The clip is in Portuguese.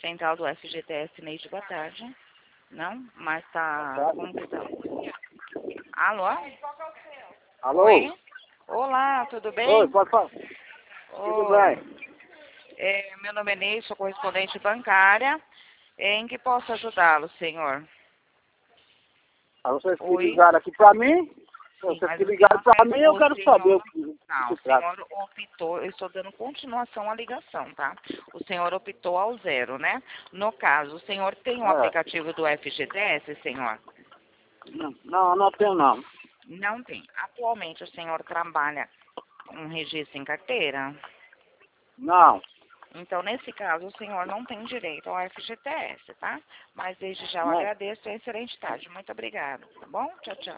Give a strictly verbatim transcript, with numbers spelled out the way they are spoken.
Central do F G T S, Neide, boa tarde. Não? Mas tá... Como que tá? Alô? Alô? Oi? Olá, tudo bem? Oi, pode falar. Tudo Oi. bem. É, meu nome é Ney, sou correspondente bancária. Em que posso ajudá-lo, senhor? Ah, vocês que Oi? ligaram aqui pra mim, Sim, vocês mas que o ligaram senhor, pra mim, eu o quero saber senhor... o que, o que Não, se o trata. senhor optou, eu estou dando continuação à ligação, tá? O senhor optou ao zero, né? No caso, o senhor tem o É. aplicativo do F G T S, senhor? Não, não, não tenho não. Não tem. Atualmente o senhor trabalha com registro em carteira? Não. Então, nesse caso, o senhor não tem direito ao F G T S, tá? Mas desde já eu Não. agradeço e excelente tarde. Muito obrigada, tá bom? Tchau, tchau.